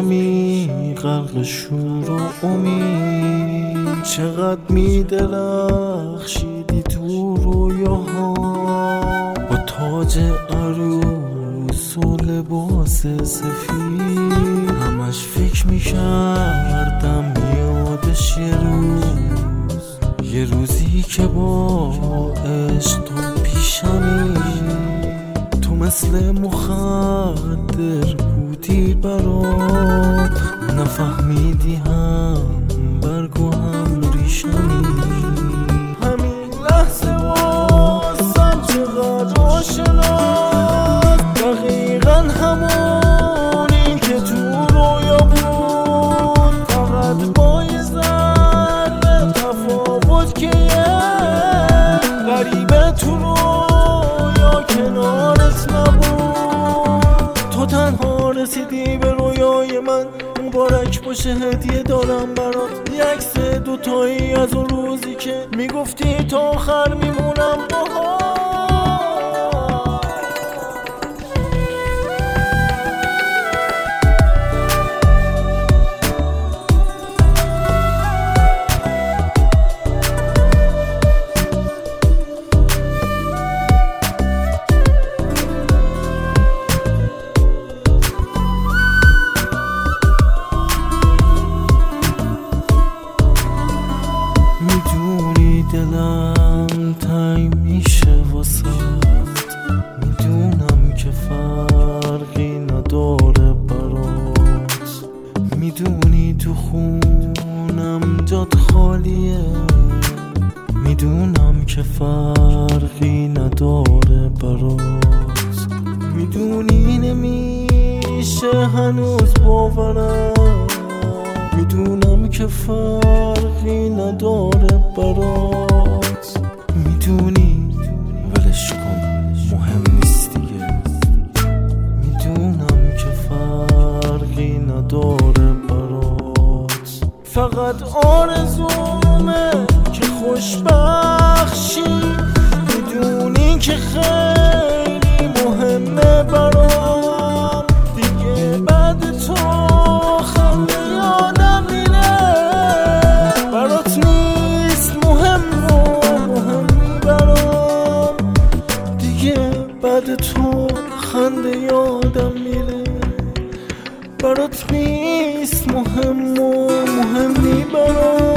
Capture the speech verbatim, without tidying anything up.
شمی غرق شور و امید، چقدر می درخشیدی تو رویاها با تاج عروس و لباس سفید. همش فکر می کردم یادش یه روز، یه روزی که با عشق تو پیشمی، تو مثل مخدر بودی برام، نفهمیدی هم برگ و هم ریشمی. همین لحظه واسم چقدر آشناست، دقیقا همونی که تو رویا بود، فقط با یه ذره تفاوت که یه غریبه تو رویا کنارت نبود. تو تنها رسیدی به رویای من، مبارک باشه هدیه دارم برات، یه عکس دوتایی از اون روزی که میگفتی تا آخر میمونم باهات. میدونی دلم تنگ میشه واسه، میدونم که فرقی نداره برات، میدونی تو خونم جات خالیه، میدونم که فرقی نداره برات، میدونی نمیشه هنوز باورم، میدونم که فرقی نداره برات، میدونی ولش کن مهم نیست دیگه، میدونم که فرقی نداره برات. فقط آرزومه که خوشبخشی، میدونی که خیلی مهمه برام، دیگه بعد تو خنده یادم میره، برات نیست مهم و مهمی برام، دیگه بعد تو خنده یادم میره، برات نیست مهم و مهمی برام.